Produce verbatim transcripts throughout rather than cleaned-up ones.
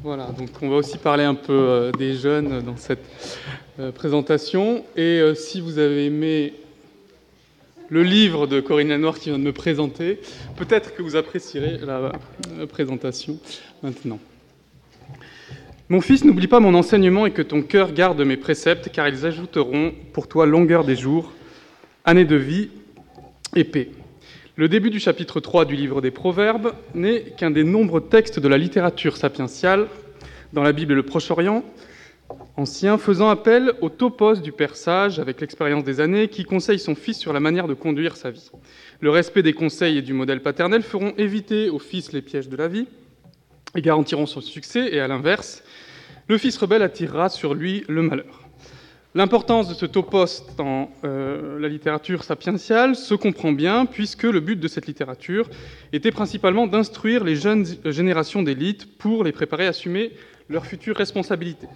Voilà, donc on va aussi parler un peu euh, des jeunes dans cette euh, présentation. Et euh, si vous avez aimé le livre de Corinne Lanoir qui vient de me présenter, peut-être que vous apprécierez la euh, présentation maintenant. Mon fils, n'oublie pas mon enseignement et que ton cœur garde mes préceptes, car ils ajouteront pour toi longueur des jours, années de vie et paix. Le début du chapitre trois du livre des Proverbes n'est qu'un des nombreux textes de la littérature sapientiale dans la Bible et le Proche-Orient ancien, faisant appel au topos du père sage, avec l'expérience des années, qui conseille son fils sur la manière de conduire sa vie. Le respect des conseils et du modèle paternel feront éviter au fils les pièges de la vie et garantiront son succès, et à l'inverse, le fils rebelle attirera sur lui le malheur. L'importance de ce topos dans euh, la littérature sapientiale se comprend bien, puisque le but de cette littérature était principalement d'instruire les jeunes générations d'élites pour les préparer à assumer leurs futures responsabilités.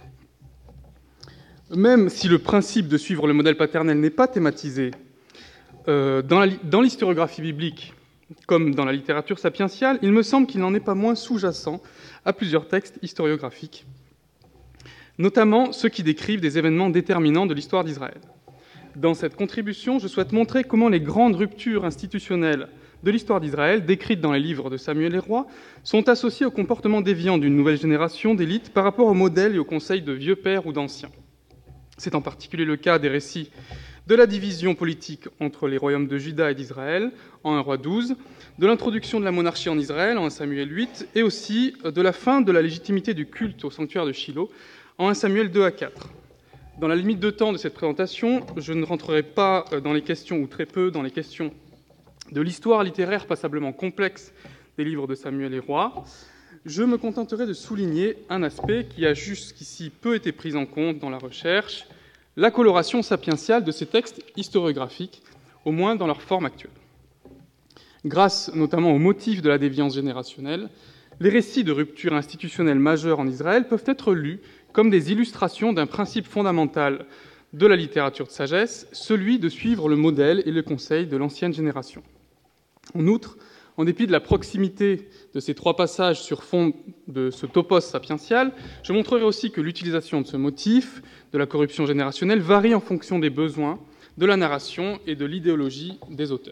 Même si le principe de suivre le modèle paternel n'est pas thématisé euh, dans, la, dans l'historiographie biblique comme dans la littérature sapientiale, il me semble qu'il n'en est pas moins sous-jacent à plusieurs textes historiographiques, notamment ceux qui décrivent des événements déterminants de l'histoire d'Israël. Dans cette contribution, je souhaite montrer comment les grandes ruptures institutionnelles de l'histoire d'Israël, décrites dans les livres de Samuel et Rois, sont associées au comportement déviant d'une nouvelle génération d'élites par rapport aux modèles et aux conseils de vieux pères ou d'anciens. C'est en particulier le cas des récits de la division politique entre les royaumes de Juda et d'Israël, en un roi douze, de l'introduction de la monarchie en Israël, en un Samuel huit, et aussi de la fin de la légitimité du culte au sanctuaire de Shilo, en un Samuel deux à quatre. Dans la limite de temps de cette présentation, je ne rentrerai pas dans les questions, ou très peu, dans les questions de l'histoire littéraire passablement complexe des livres de Samuel et Rois. Je me contenterai de souligner un aspect qui a jusqu'ici peu été pris en compte dans la recherche, la coloration sapientiale de ces textes historiographiques, au moins dans leur forme actuelle. Grâce notamment au motif de la déviance générationnelle, les récits de rupture institutionnelle majeure en Israël peuvent être lus comme des illustrations d'un principe fondamental de la littérature de sagesse, celui de suivre le modèle et le conseil de l'ancienne génération. En outre, en dépit de la proximité de ces trois passages sur fond de ce topos sapiential, je montrerai aussi que l'utilisation de ce motif, de la corruption générationnelle, varie en fonction des besoins, de la narration et de l'idéologie des auteurs.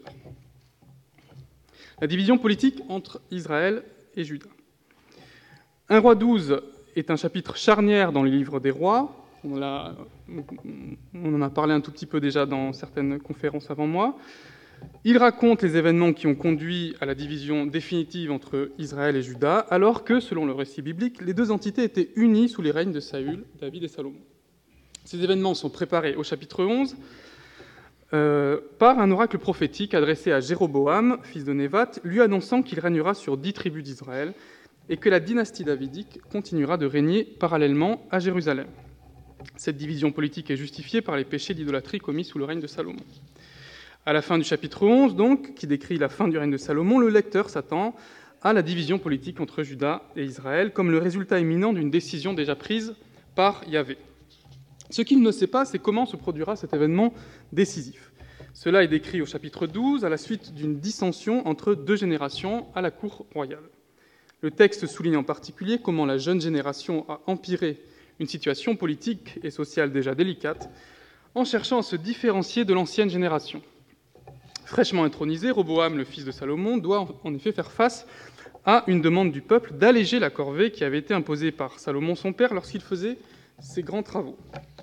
La division politique entre Israël et Juda. un roi douze est un chapitre charnière dans le livre des rois. On, l'a, on en a parlé un tout petit peu déjà dans certaines conférences avant moi. Il raconte les événements qui ont conduit à la division définitive entre Israël et Juda, alors que, selon le récit biblique, les deux entités étaient unies sous les règnes de Saül, David et Salomon. Ces événements sont préparés au chapitre onze euh, par un oracle prophétique adressé à Jéroboam, fils de Névat, lui annonçant qu'il régnera sur dix tribus d'Israël et que la dynastie davidique continuera de régner parallèlement à Jérusalem. Cette division politique est justifiée par les péchés d'idolâtrie commis sous le règne de Salomon. À la fin du chapitre onze, donc, qui décrit la fin du règne de Salomon, le lecteur s'attend à la division politique entre Juda et Israël comme le résultat imminent d'une décision déjà prise par Yahvé. Ce qu'il ne sait pas, c'est comment se produira cet événement décisif. Cela est décrit au chapitre douze, à la suite d'une dissension entre deux générations à la cour royale. Le texte souligne en particulier comment la jeune génération a empiré une situation politique et sociale déjà délicate en cherchant à se différencier de l'ancienne génération. Fraîchement intronisé, Roboam, le fils de Salomon, doit en effet faire face à une demande du peuple d'alléger la corvée qui avait été imposée par Salomon son père lorsqu'il faisait ses grands travaux.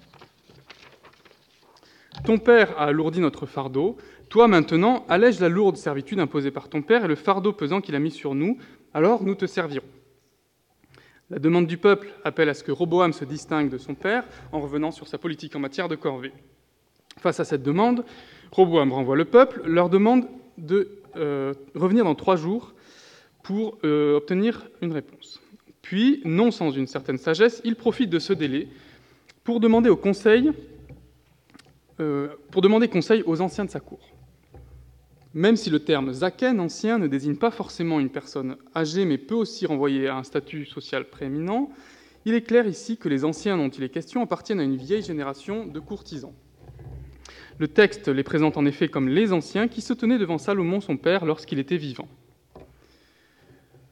Ton père a alourdi notre fardeau, toi maintenant allège la lourde servitude imposée par ton père et le fardeau pesant qu'il a mis sur nous, alors nous te servirons. La demande du peuple appelle à ce que Roboam se distingue de son père en revenant sur sa politique en matière de corvée. Face à cette demande, Roboam renvoie le peuple, leur demande de euh, revenir dans trois jours pour euh, obtenir une réponse. Puis, non sans une certaine sagesse, il profite de ce délai pour demander, au conseil, euh, pour demander conseil aux anciens de sa cour. Même si le terme « zaken » ancien ne désigne pas forcément une personne âgée, mais peut aussi renvoyer à un statut social prééminent, il est clair ici que les anciens dont il est question appartiennent à une vieille génération de courtisans. Le texte les présente en effet comme les anciens qui se tenaient devant Salomon son père lorsqu'il était vivant.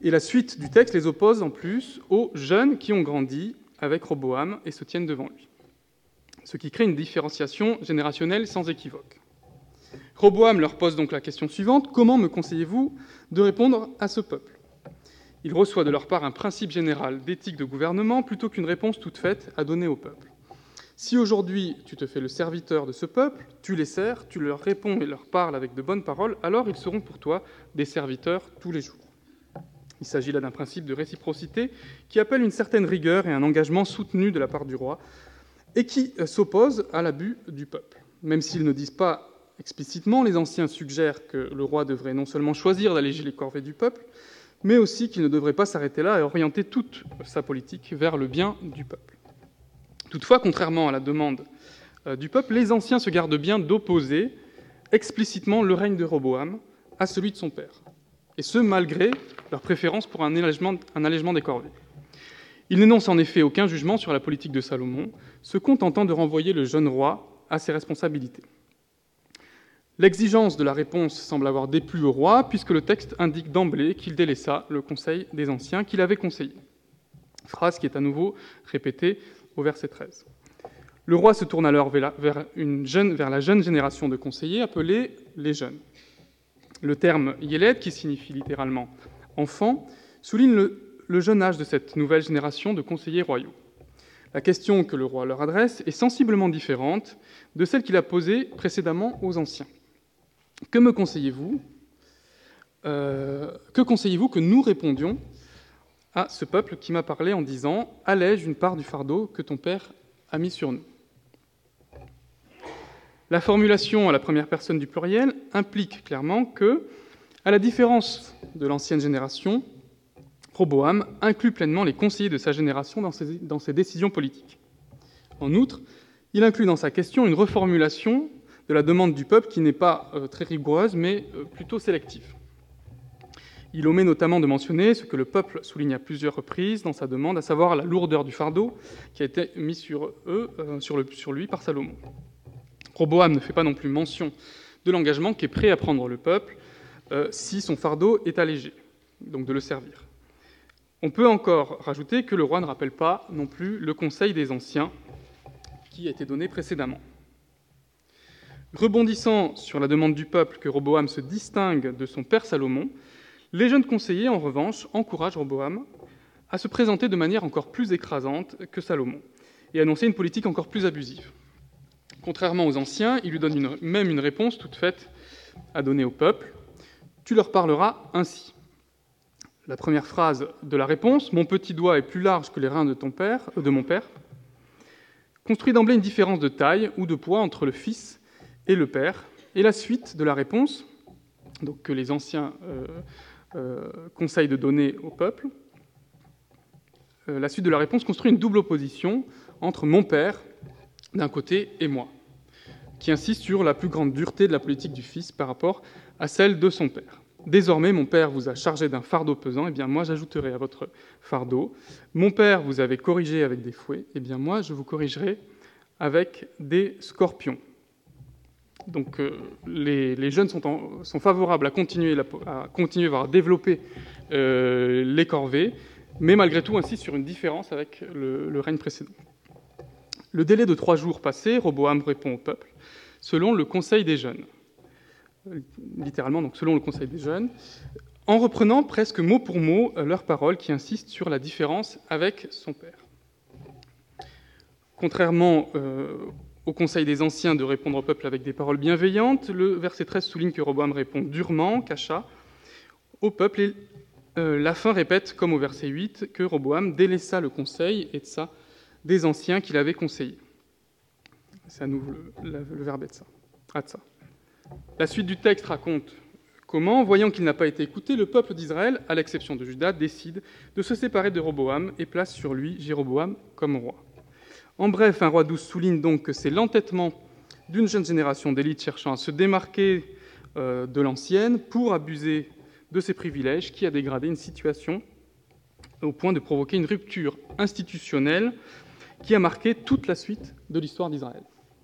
Et la suite du texte les oppose en plus aux jeunes qui ont grandi avec Roboam et se tiennent devant lui, ce qui crée une différenciation générationnelle sans équivoque. Roboam leur pose donc la question suivante: comment me conseillez-vous de répondre à ce peuple? Il reçoit de leur part un principe général d'éthique de gouvernement plutôt qu'une réponse toute faite à donner au peuple. Si aujourd'hui tu te fais le serviteur de ce peuple, tu les sers, tu leur réponds et leur parles avec de bonnes paroles, alors ils seront pour toi des serviteurs tous les jours. Il s'agit là d'un principe de réciprocité qui appelle une certaine rigueur et un engagement soutenu de la part du roi et qui s'oppose à l'abus du peuple. Même s'ils ne disent pas explicitement, les anciens suggèrent que le roi devrait non seulement choisir d'alléger les corvées du peuple, mais aussi qu'il ne devrait pas s'arrêter là et orienter toute sa politique vers le bien du peuple. Toutefois, contrairement à la demande euh, du peuple, les anciens se gardent bien d'opposer explicitement le règne de Roboam à celui de son père, et ce, malgré leur préférence pour un allègement, un allègement des corvées. Ils n'énoncent en effet aucun jugement sur la politique de Salomon, se contentant de renvoyer le jeune roi à ses responsabilités. L'exigence de la réponse semble avoir déplu au roi, puisque le texte indique d'emblée qu'il délaissa le conseil des anciens qu'il avait conseillé. Phrase qui est à nouveau répétée au verset treize. Le roi se tourne alors vers la, vers une jeune, vers la jeune génération de conseillers, appelés les jeunes. Le terme « yéled », qui signifie littéralement « enfant », souligne le, le jeune âge de cette nouvelle génération de conseillers royaux. La question que le roi leur adresse est sensiblement différente de celle qu'il a posée précédemment aux anciens. Que me conseillez-vous euh, Que conseillez-vous que nous répondions à ce peuple qui m'a parlé en disant « Allège une part du fardeau que ton père a mis sur nous ». La formulation à la première personne du pluriel implique clairement que, à la différence de l'ancienne génération, Roboam inclut pleinement les conseillers de sa génération dans ses, dans ses décisions politiques. En outre, il inclut dans sa question une reformulation de la demande du peuple qui n'est pas euh, très rigoureuse, mais euh, plutôt sélective. Il omet notamment de mentionner ce que le peuple souligne à plusieurs reprises dans sa demande, à savoir la lourdeur du fardeau qui a été mis sur eux, euh, sur, le, sur lui par Salomon. Roboam ne fait pas non plus mention de l'engagement qu'est prêt à prendre le peuple euh, si son fardeau est allégé, donc de le servir. On peut encore rajouter que le roi ne rappelle pas non plus le conseil des anciens qui a été donné précédemment. Rebondissant sur la demande du peuple que Roboam se distingue de son père Salomon, les jeunes conseillers, en revanche, encouragent Roboam à se présenter de manière encore plus écrasante que Salomon et annoncer une politique encore plus abusive. Contrairement aux anciens, il lui donne une, même une réponse toute faite à donner au peuple. « Tu leur parleras ainsi ». La première phrase de la réponse, « Mon petit doigt est plus large que les reins de, ton père, euh, de mon père », construit d'emblée une différence de taille ou de poids entre le fils et le père. Et la suite de la réponse, donc que les anciens euh, euh, conseillent de donner au peuple, euh, la suite de la réponse construit une double opposition entre mon père d'un côté et moi, qui insiste sur la plus grande dureté de la politique du fils par rapport à celle de son père. Désormais, mon père vous a chargé d'un fardeau pesant, et bien moi j'ajouterai à votre fardeau. Mon père vous avait corrigé avec des fouets, et bien moi je vous corrigerai avec des scorpions. Donc euh, les, les jeunes sont, en, sont favorables à continuer, la, à continuer voire à développer euh, les corvées, mais malgré tout insistent sur une différence avec le, le règne précédent. Le délai de trois jours passé, Roboam répond au peuple selon le conseil des jeunes. Littéralement, donc selon le conseil des jeunes, en reprenant presque mot pour mot leurs paroles qui insistent sur la différence avec son père. Contrairement euh, au conseil des anciens de répondre au peuple avec des paroles bienveillantes, le verset treize souligne que Roboam répond durement, cacha, au peuple, et euh, la fin répète, comme au verset huit, que Roboam délaissa le conseil et de ça des anciens qu'il avait conseillés. C'est à nouveau le, le, le verbe etsa, atsa. La suite du texte raconte comment, voyant qu'il n'a pas été écouté, le peuple d'Israël, à l'exception de Juda, décide de se séparer de Roboam et place sur lui Jéroboam comme roi. En bref, un roi douze souligne donc que c'est l'entêtement d'une jeune génération d'élites cherchant à se démarquer euh, de l'ancienne pour abuser de ses privilèges qui a dégradé une situation au point de provoquer une rupture institutionnelle qui a marqué toute la suite de l'histoire d'Israël.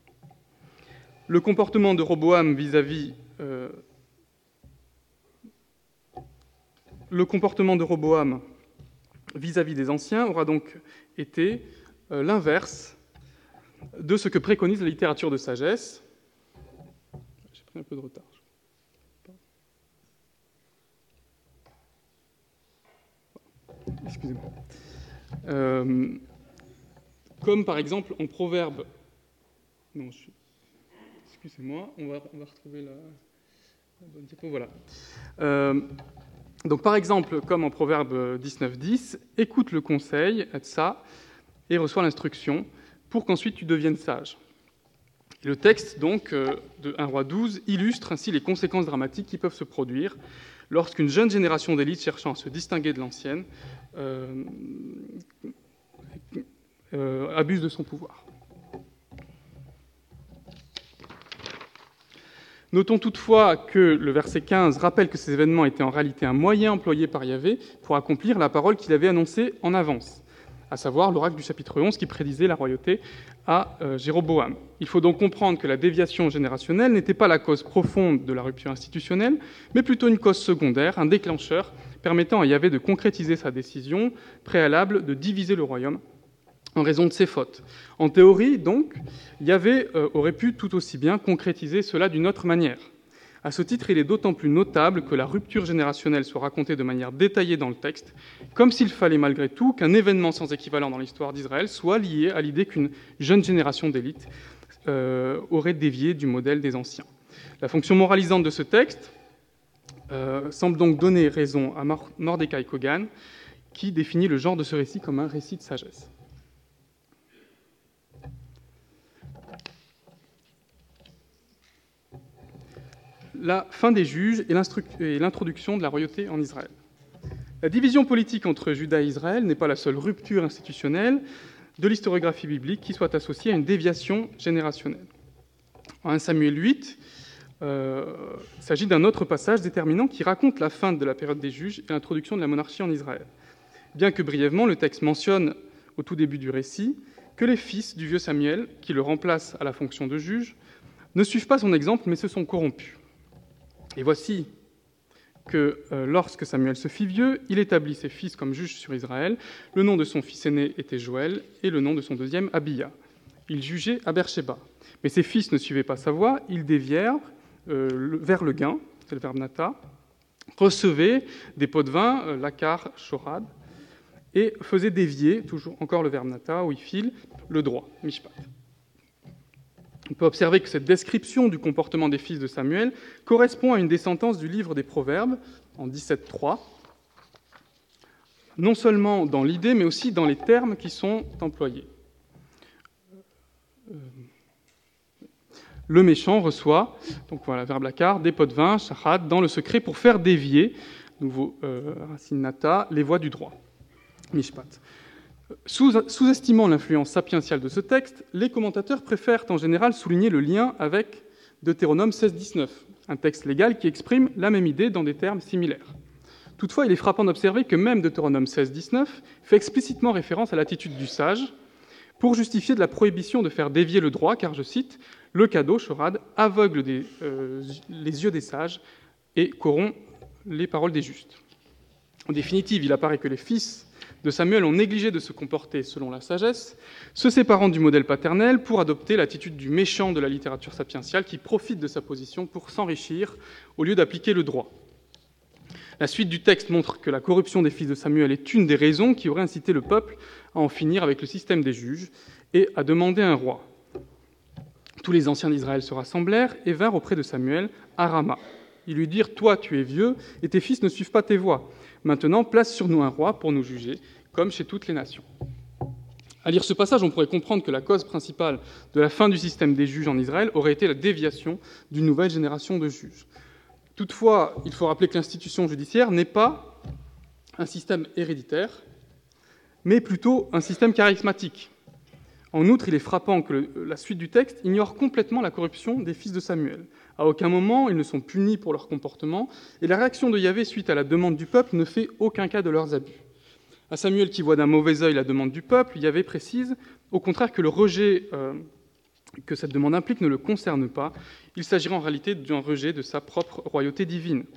Le comportement de Roboam vis-à-vis euh, le comportement de Roboam vis-à-vis des anciens aura donc été euh, l'inverse de ce que préconise la littérature de sagesse. J'ai pris un peu de retard. Excusez-moi. Euh, comme par exemple en Proverbe. Non, je... excusez-moi, on va, on va retrouver la, la bonne diapo. Voilà. Euh, donc par exemple, comme en Proverbe dix-neuf dix, écoute le conseil, ça, et reçois l'instruction, pour qu'ensuite tu deviennes sage. Et le texte donc de un roi douze illustre ainsi les conséquences dramatiques qui peuvent se produire lorsqu'une jeune génération d'élites cherchant à se distinguer de l'ancienne euh, euh, abuse de son pouvoir. Notons toutefois que le verset quinze rappelle que ces événements étaient en réalité un moyen employé par Yahvé pour accomplir la parole qu'il avait annoncée en avance, à savoir l'oracle du chapitre onze qui prédisait la royauté à euh, Jéroboam. Il faut donc comprendre que la déviation générationnelle n'était pas la cause profonde de la rupture institutionnelle, mais plutôt une cause secondaire, un déclencheur permettant à Yahvé de concrétiser sa décision préalable de diviser le royaume en raison de ses fautes. En théorie, donc, Yahvé euh, aurait pu tout aussi bien concrétiser cela d'une autre manière. À ce titre, il est d'autant plus notable que la rupture générationnelle soit racontée de manière détaillée dans le texte, comme s'il fallait malgré tout qu'un événement sans équivalent dans l'histoire d'Israël soit lié à l'idée qu'une jeune génération d'élites euh, aurait dévié du modèle des anciens. La fonction moralisante de ce texte euh, semble donc donner raison à Mordecai Kogan, qui définit le genre de ce récit comme un récit de sagesse. La fin des juges et l'introduction de la royauté en Israël. La division politique entre Juda et Israël n'est pas la seule rupture institutionnelle de l'historiographie biblique qui soit associée à une déviation générationnelle. En un Samuel huit, euh, il s'agit d'un autre passage déterminant qui raconte la fin de la période des juges et l'introduction de la monarchie en Israël. Bien que brièvement, le texte mentionne au tout début du récit que les fils du vieux Samuel, qui le remplacent à la fonction de juge, ne suivent pas son exemple mais se sont corrompus. Et voici que euh, lorsque Samuel se fit vieux, il établit ses fils comme juges sur Israël. Le nom de son fils aîné était Joël et le nom de son deuxième Abia. Il jugeait à Beersheba. Mais ses fils ne suivaient pas sa voie, ils dévièrent euh, le, vers le gain, c'est le verbe nata, recevaient des pots de vin, euh, lakar, shorad, et faisaient dévier, toujours encore le verbe nata, ou ifil, le droit, mishpat. On peut observer que cette description du comportement des fils de Samuel correspond à une des sentences du livre des Proverbes, en dix-sept trois, non seulement dans l'idée, mais aussi dans les termes qui sont employés. Le méchant reçoit, donc voilà, verbe lakar, des pots de vin, shahad, dans le secret pour faire dévier, nouveau euh, racine nata, les voies du droit, mishpat. Sous, sous-estimant l'influence sapientiale de ce texte, les commentateurs préfèrent en général souligner le lien avec Deutéronome seize dix-neuf, un texte légal qui exprime la même idée dans des termes similaires. Toutefois, il est frappant d'observer que même Deutéronome seize dix-neuf fait explicitement référence à l'attitude du sage pour justifier de la prohibition de faire dévier le droit, car, je cite, « le cadeau, shorad, aveugle des, euh, les yeux des sages et corrompt les paroles des justes ». En définitive, il apparaît que les fils de Samuel ont négligé de se comporter selon la sagesse, se séparant du modèle paternel pour adopter l'attitude du méchant de la littérature sapientiale qui profite de sa position pour s'enrichir au lieu d'appliquer le droit. La suite du texte montre que la corruption des fils de Samuel est une des raisons qui aurait incité le peuple à en finir avec le système des juges et à demander un roi. Tous les anciens d'Israël se rassemblèrent et vinrent auprès de Samuel à Rama. Ils lui dirent « Toi, tu es vieux, et tes fils ne suivent pas tes voies. Maintenant, place sur nous un roi pour nous juger, comme chez toutes les nations. » À lire ce passage, on pourrait comprendre que la cause principale de la fin du système des juges en Israël aurait été la déviation d'une nouvelle génération de juges. Toutefois, il faut rappeler que l'institution judiciaire n'est pas un système héréditaire, mais plutôt un système charismatique. En outre, il est frappant que le, la suite du texte ignore complètement la corruption des fils de Samuel. À aucun moment, ils ne sont punis pour leur comportement, et la réaction de Yahvé suite à la demande du peuple ne fait aucun cas de leurs abus. À Samuel, qui voit d'un mauvais œil la demande du peuple, Yahvé précise, au contraire, que le rejet euh, que cette demande implique ne le concerne pas. Il s'agira en réalité d'un rejet de sa propre royauté divine.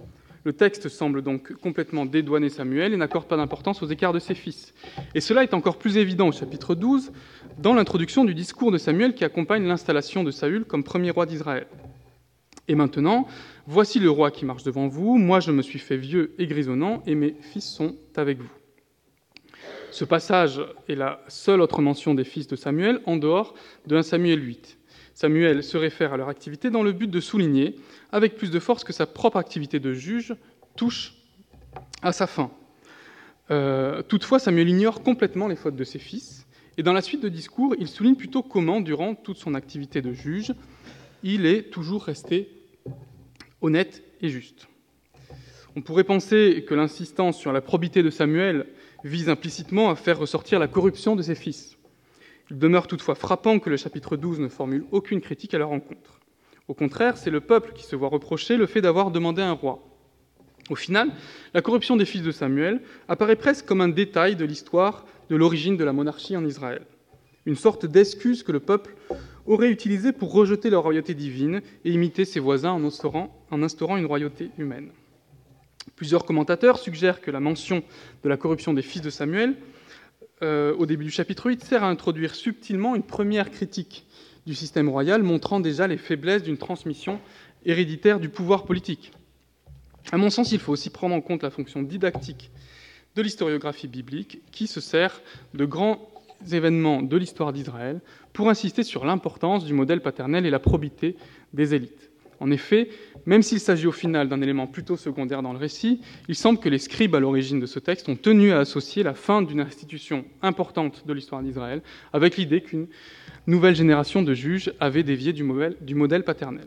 Le texte semble donc complètement dédouaner Samuel et n'accorde pas d'importance aux écarts de ses fils. Et cela est encore plus évident au chapitre douze, dans l'introduction du discours de Samuel qui accompagne l'installation de Saül comme premier roi d'Israël. « Et maintenant, voici le roi qui marche devant vous, moi je me suis fait vieux et grisonnant, et mes fils sont avec vous. » Ce passage est la seule autre mention des fils de Samuel en dehors de un Samuel huit. Samuel se réfère à leur activité dans le but de souligner, avec plus de force, que sa propre activité de juge touche à sa fin. Euh, toutefois, Samuel ignore complètement les fautes de ses fils, et dans la suite de discours, il souligne plutôt comment, durant toute son activité de juge, il est toujours resté honnête et juste. On pourrait penser que l'insistance sur la probité de Samuel vise implicitement à faire ressortir la corruption de ses fils. Il demeure toutefois frappant que le chapitre douze ne formule aucune critique à leur encontre. Au contraire, c'est le peuple qui se voit reprocher le fait d'avoir demandé un roi. Au final, la corruption des fils de Samuel apparaît presque comme un détail de l'histoire de l'origine de la monarchie en Israël. Une sorte d'excuse que le peuple aurait utilisée pour rejeter la royauté divine et imiter ses voisins en instaurant, en instaurant une royauté humaine. Plusieurs commentateurs suggèrent que la mention de la corruption des fils de Samuel euh, au début du chapitre huit sert à introduire subtilement une première critique du système royal, montrant déjà les faiblesses d'une transmission héréditaire du pouvoir politique. À mon sens, il faut aussi prendre en compte la fonction didactique de l'historiographie biblique, qui se sert de grands événements de l'histoire d'Israël pour insister sur l'importance du modèle paternel et la probité des élites. En effet, même s'il s'agit au final d'un élément plutôt secondaire dans le récit, il semble que les scribes à l'origine de ce texte ont tenu à associer la fin d'une institution importante de l'histoire d'Israël avec l'idée qu'une nouvelle génération de juges avait dévié du modèle, du modèle paternel.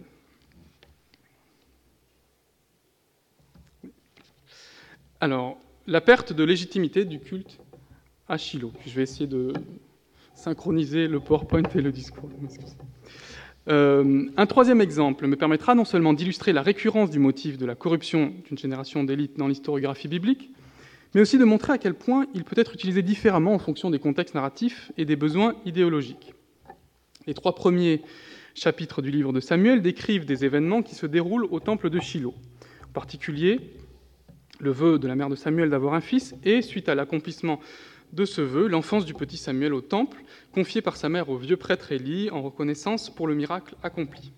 Alors, la perte de légitimité du culte à Shiloh. Je vais essayer de synchroniser le PowerPoint et le discours. Euh, un troisième exemple me permettra non seulement d'illustrer la récurrence du motif de la corruption d'une génération d'élite dans l'historiographie biblique, mais aussi de montrer à quel point il peut être utilisé différemment en fonction des contextes narratifs et des besoins idéologiques. Les trois premiers chapitres du livre de Samuel décrivent des événements qui se déroulent au temple de Shiloh. En particulier, le vœu de la mère de Samuel d'avoir un fils et, suite à l'accomplissement de ce vœu, l'enfance du petit Samuel au temple, confié par sa mère au vieux prêtre Élie en reconnaissance pour le miracle accompli.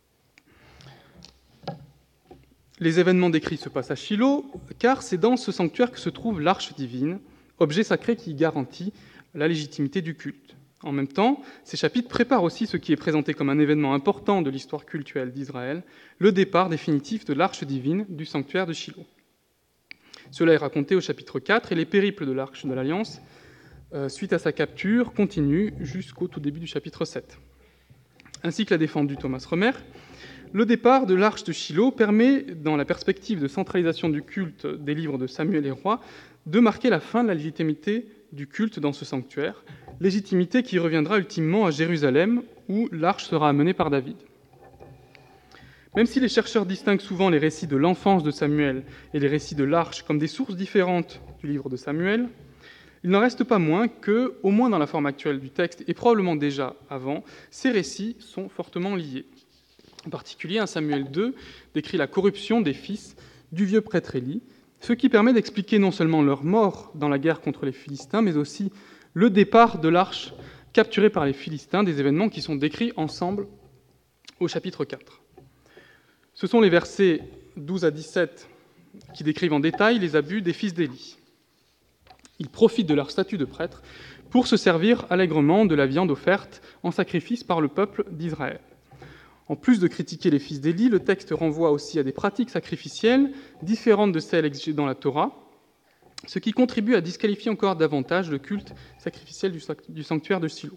Les événements décrits se passent à Shiloh, car c'est dans ce sanctuaire que se trouve l'arche divine, objet sacré qui garantit la légitimité du culte. En même temps, ces chapitres préparent aussi ce qui est présenté comme un événement important de l'histoire cultuelle d'Israël, le départ définitif de l'arche divine du sanctuaire de Shiloh. Cela est raconté au chapitre quatre, et les périples de l'Arche de l'Alliance, euh, suite à sa capture, continuent jusqu'au tout début du chapitre sept. Ainsi que l'a défendu Thomas Romer, le départ de l'Arche de Shiloh permet, dans la perspective de centralisation du culte des livres de Samuel et Rois, de marquer la fin de la légitimité du culte dans ce sanctuaire, légitimité qui reviendra ultimement à Jérusalem, où l'Arche sera amenée par David. Même si les chercheurs distinguent souvent les récits de l'enfance de Samuel et les récits de l'Arche comme des sources différentes du livre de Samuel, il n'en reste pas moins que, au moins dans la forme actuelle du texte, et probablement déjà avant, ces récits sont fortement liés. En particulier, un Samuel deux décrit la corruption des fils du vieux prêtre Élie, ce qui permet d'expliquer non seulement leur mort dans la guerre contre les Philistins, mais aussi le départ de l'Arche capturée par les Philistins, des événements qui sont décrits ensemble au chapitre quatre. Ce sont les versets douze à dix-sept qui décrivent en détail les abus des fils d'Élie. Ils profitent de leur statut de prêtre pour se servir allègrement de la viande offerte en sacrifice par le peuple d'Israël. En plus de critiquer les fils d'Élie, le texte renvoie aussi à des pratiques sacrificielles différentes de celles exigées dans la Torah, ce qui contribue à disqualifier encore davantage le culte sacrificiel du sanctuaire de Shiloh.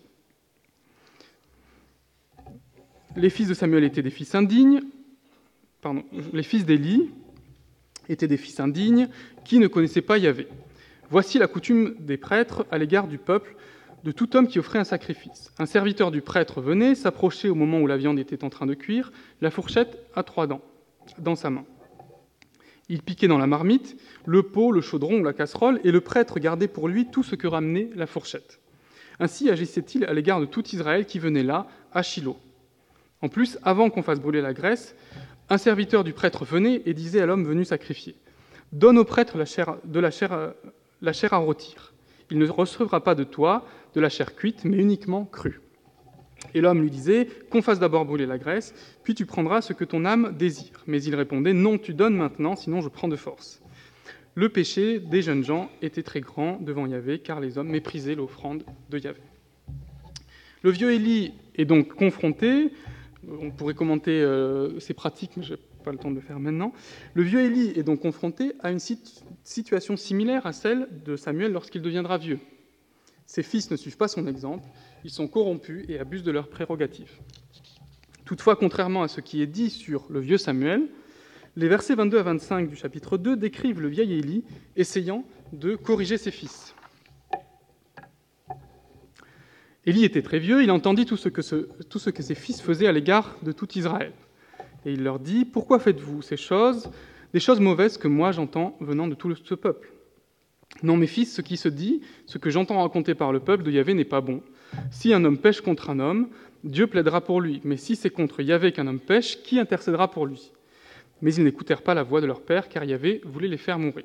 Les fils de Samuel étaient des fils indignes, Pardon, les fils d'Élie étaient des fils indignes qui ne connaissaient pas Yahvé. Voici la coutume des prêtres à l'égard du peuple, de tout homme qui offrait un sacrifice. Un serviteur du prêtre venait, s'approchait au moment où la viande était en train de cuire, la fourchette à trois dents, dans sa main. Il piquait dans la marmite le pot, le chaudron ou la casserole, et le prêtre gardait pour lui tout ce que ramenait la fourchette. Ainsi agissait-il à l'égard de tout Israël qui venait là, à Shiloh. En plus, avant qu'on fasse brûler la graisse, Un serviteur du prêtre venait et disait à l'homme venu sacrifier : « Donne au prêtre la chair, de la chair, à, la chair à rôtir. Il ne recevra pas de toi de la chair cuite, mais uniquement crue. » Et l'homme lui disait : « Qu'on fasse d'abord brûler la graisse, puis tu prendras ce que ton âme désire. » Mais il répondait : « Non, tu donnes maintenant, sinon je prends de force. » Le péché des jeunes gens était très grand devant Yahvé, car les hommes méprisaient l'offrande de Yahvé. Le vieux Élie est donc confronté, on pourrait commenter euh, ces pratiques, mais je n'ai pas le temps de le faire maintenant. Le vieux Élie est donc confronté à une sit- situation similaire à celle de Samuel lorsqu'il deviendra vieux. Ses fils ne suivent pas son exemple, ils sont corrompus et abusent de leurs prérogatives. Toutefois, contrairement à ce qui est dit sur le vieux Samuel, les versets vingt-deux à vingt-cinq du chapitre deux décrivent le vieil Élie essayant de corriger ses fils. Élie était très vieux, il entendit tout ce, que ce, tout ce que ses fils faisaient à l'égard de tout Israël. Et il leur dit : « Pourquoi faites-vous ces choses, des choses mauvaises que moi j'entends venant de tout ce peuple ? Non, mes fils, ce qui se dit, ce que j'entends raconter par le peuple de Yahvé n'est pas bon. Si un homme pêche contre un homme, Dieu plaidera pour lui. Mais si c'est contre Yahvé qu'un homme pêche, qui intercédera pour lui ? Mais ils n'écoutèrent pas la voix de leur père, car Yahvé voulait les faire mourir. »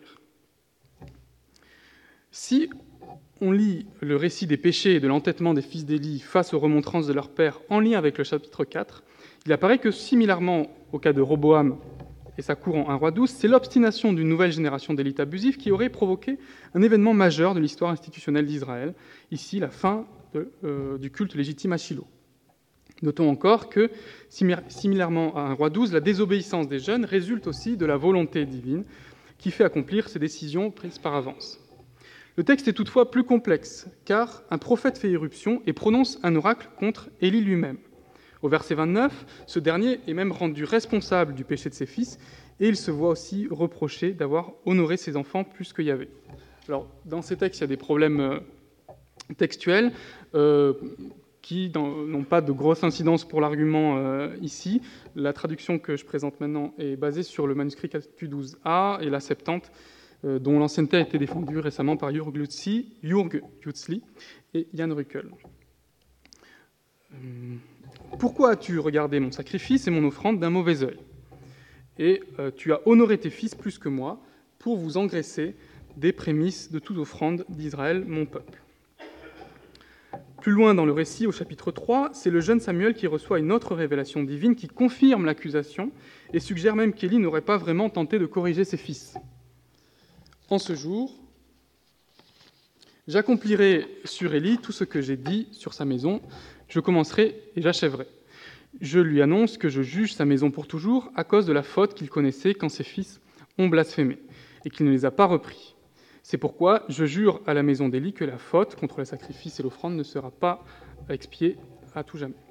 Si on lit le récit des péchés et de l'entêtement des fils d'Élie face aux remontrances de leur père en lien avec le chapitre quatre, il apparaît que, similairement au cas de Roboam et sa cour en un roi douze, c'est l'obstination d'une nouvelle génération d'élites abusifs qui aurait provoqué un événement majeur de l'histoire institutionnelle d'Israël, ici la fin de, euh, du culte légitime à Shilo. Notons encore que, similairement à un roi douze, la désobéissance des jeunes résulte aussi de la volonté divine qui fait accomplir ces décisions prises par avance. Le texte est toutefois plus complexe, car un prophète fait irruption et prononce un oracle contre Élie lui-même. Au verset vingt-neuf, ce dernier est même rendu responsable du péché de ses fils, et il se voit aussi reprocher d'avoir honoré ses enfants plus que Yahvé. Alors, dans ces textes, il y a des problèmes textuels euh, qui n'ont pas de grosse incidence pour l'argument euh, ici. La traduction que je présente maintenant est basée sur le manuscrit Q douze A et la Septante, euh, dont l'ancienneté a été défendue récemment par Jurg Lutzli, Jurg Lutzli et Jan Ruckel. Euh, Pourquoi as-tu regardé mon sacrifice et mon offrande d'un mauvais œil ? Et euh, tu as honoré tes fils plus que moi, pour vous engraisser des prémices de toute offrande d'Israël, mon peuple. Plus loin dans le récit, au chapitre trois, c'est le jeune Samuel qui reçoit une autre révélation divine qui confirme l'accusation et suggère même qu'Élie n'aurait pas vraiment tenté de corriger ses fils. En ce jour, j'accomplirai sur Élie tout ce que j'ai dit sur sa maison. Je commencerai et j'achèverai. Je lui annonce que je juge sa maison pour toujours à cause de la faute qu'il connaissait quand ses fils ont blasphémé et qu'il ne les a pas repris. C'est pourquoi je jure à la maison d'Élie que la faute contre le sacrifice et l'offrande ne sera pas expiée à tout jamais.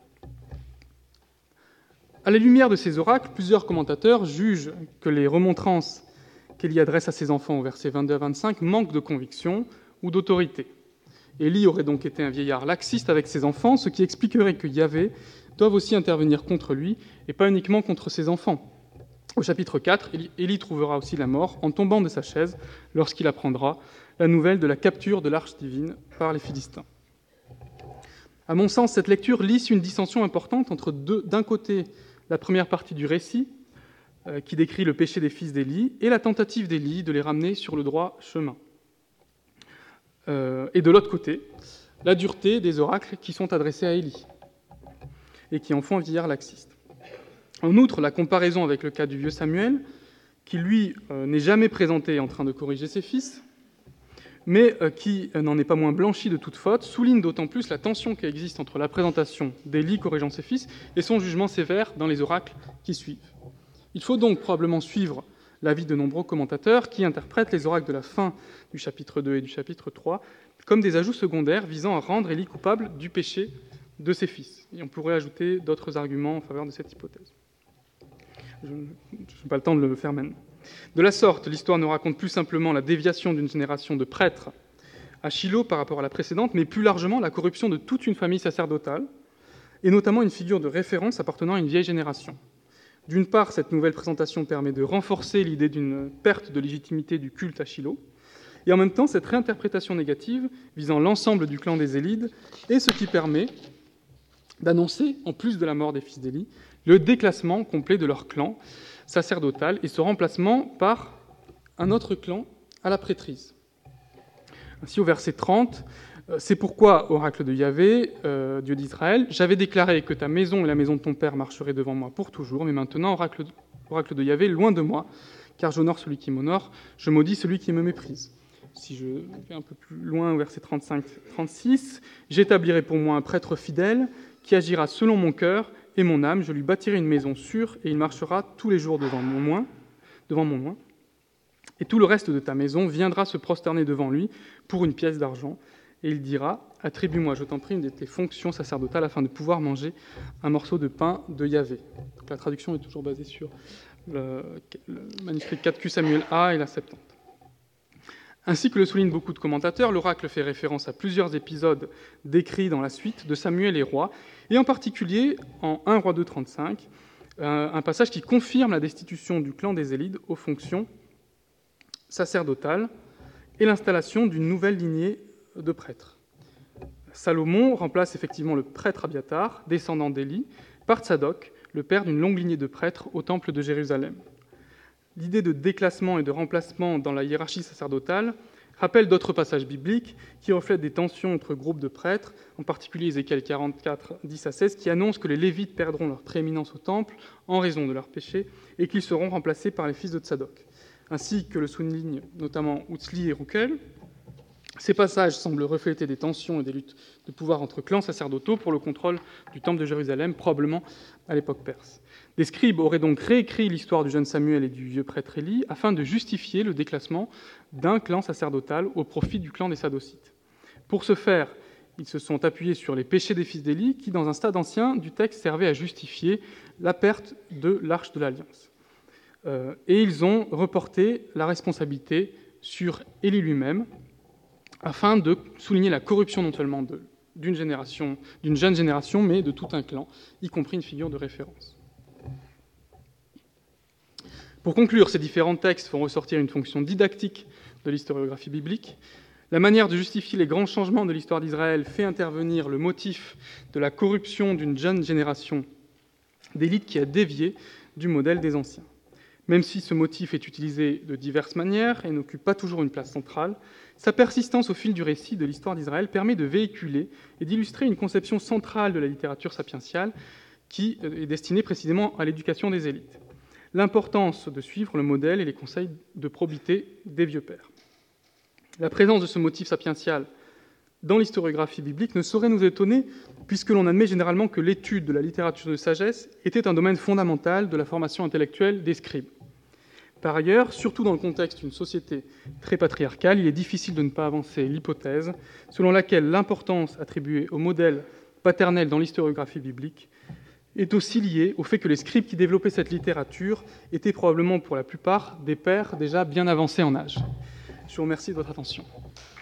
À la lumière de ces oracles, plusieurs commentateurs jugent que les remontrances qu'Élie adresse à ses enfants au verset vingt-deux à vingt-cinq manquent de conviction ou d'autorité. Élie aurait donc été un vieillard laxiste avec ses enfants, ce qui expliquerait que Yahvé doive aussi intervenir contre lui et pas uniquement contre ses enfants. Au chapitre quatre, Élie trouvera aussi la mort en tombant de sa chaise lorsqu'il apprendra la nouvelle de la capture de l'arche divine par les Philistins. À mon sens, cette lecture lisse une dissension importante entre deux, d'un côté la première partie du récit, euh, qui décrit le péché des fils d'Élie, et la tentative d'Élie de les ramener sur le droit chemin. Euh, et de l'autre côté, la dureté des oracles qui sont adressés à Élie et qui en font un vieillard laxiste. En outre, la comparaison avec le cas du vieux Samuel, qui lui euh, n'est jamais présenté en train de corriger ses fils, mais euh, qui euh, n'en est pas moins blanchi de toute faute, souligne d'autant plus la tension qui existe entre la présentation d'Élie corrigeant ses fils et son jugement sévère dans les oracles qui suivent. Il faut donc probablement suivre l'avis de nombreux commentateurs qui interprètent les oracles de la fin du chapitre deux et du chapitre trois comme des ajouts secondaires visant à rendre Élie coupable du péché de ses fils. Et on pourrait ajouter d'autres arguments en faveur de cette hypothèse. Je n'ai pas le temps de le faire maintenant. De la sorte, l'histoire ne raconte plus simplement la déviation d'une génération de prêtres à Shilo par rapport à la précédente, mais plus largement la corruption de toute une famille sacerdotale, et notamment une figure de référence appartenant à une vieille génération. D'une part, cette nouvelle présentation permet de renforcer l'idée d'une perte de légitimité du culte à Shilo, et en même temps, cette réinterprétation négative visant l'ensemble du clan des Élides est ce qui permet d'annoncer, en plus de la mort des fils d'Élie, le déclassement complet de leur clan sacerdotal et ce remplacement par un autre clan à la prêtrise. Ainsi, au verset trente, « C'est pourquoi, oracle de Yahvé, euh, Dieu d'Israël, j'avais déclaré que ta maison et la maison de ton père marcheraient devant moi pour toujours, mais maintenant, oracle, oracle de Yahvé, loin de moi, car j'honore celui qui m'honore, je maudis celui qui me méprise. » Si je vais un peu plus loin, au verset trente-cinq trente-six, « J'établirai pour moi un prêtre fidèle qui agira selon mon cœur et mon âme, je lui bâtirai une maison sûre et il marchera tous les jours devant mon loin, devant mon loin. Et tout le reste de ta maison viendra se prosterner devant lui pour une pièce d'argent. Et il dira, attribue-moi, je t'en prie, une de tes fonctions sacerdotales afin de pouvoir manger un morceau de pain de Yahvé. » Donc, la traduction est toujours basée sur le, le manuscrit quatre Q Samuel A et la Septante. Ainsi que le soulignent beaucoup de commentateurs, l'oracle fait référence à plusieurs épisodes décrits dans la suite de Samuel et Rois, et en particulier en un Roi deux trente-cinq, un passage qui confirme la destitution du clan des Élides aux fonctions sacerdotales et l'installation d'une nouvelle lignée de prêtres. Salomon remplace effectivement le prêtre Abiatar, descendant d'Élie, par Tsadok, le père d'une longue lignée de prêtres au temple de Jérusalem. L'idée de déclassement et de remplacement dans la hiérarchie sacerdotale rappelle d'autres passages bibliques qui reflètent des tensions entre groupes de prêtres, en particulier Ézéchiel quarante-quatre, dix à seize, qui annonce que les Lévites perdront leur prééminence au temple en raison de leurs péchés et qu'ils seront remplacés par les fils de Tsadok. Ainsi que le soulignent notamment Hutzli et Rouquel, ces passages semblent refléter des tensions et des luttes de pouvoir entre clans sacerdotaux pour le contrôle du temple de Jérusalem, probablement à l'époque perse. Des scribes auraient donc réécrit l'histoire du jeune Samuel et du vieux prêtre Élie afin de justifier le déclassement d'un clan sacerdotal au profit du clan des Sadocites. Pour ce faire, ils se sont appuyés sur les péchés des fils d'Élie qui, dans un stade ancien du texte, servaient à justifier la perte de l'Arche de l'Alliance. Euh, et ils ont reporté la responsabilité sur Élie lui-même, afin de souligner la corruption non seulement de, d'une génération, d'une jeune génération, mais de tout un clan, y compris une figure de référence. Pour conclure, ces différents textes font ressortir une fonction didactique de l'historiographie biblique. La manière de justifier les grands changements de l'histoire d'Israël fait intervenir le motif de la corruption d'une jeune génération d'élite qui a dévié du modèle des anciens. Même si ce motif est utilisé de diverses manières et n'occupe pas toujours une place centrale, sa persistance au fil du récit de l'histoire d'Israël permet de véhiculer et d'illustrer une conception centrale de la littérature sapientiale qui est destinée précisément à l'éducation des élites. L'importance de suivre le modèle et les conseils de probité des vieux pères. La présence de ce motif sapiential dans l'historiographie biblique ne saurait nous étonner puisque l'on admet généralement que l'étude de la littérature de sagesse était un domaine fondamental de la formation intellectuelle des scribes. Par ailleurs, surtout dans le contexte d'une société très patriarcale, il est difficile de ne pas avancer l'hypothèse selon laquelle l'importance attribuée au modèle paternel dans l'historiographie biblique est aussi liée au fait que les scribes qui développaient cette littérature étaient probablement pour la plupart des pères déjà bien avancés en âge. Je vous remercie de votre attention.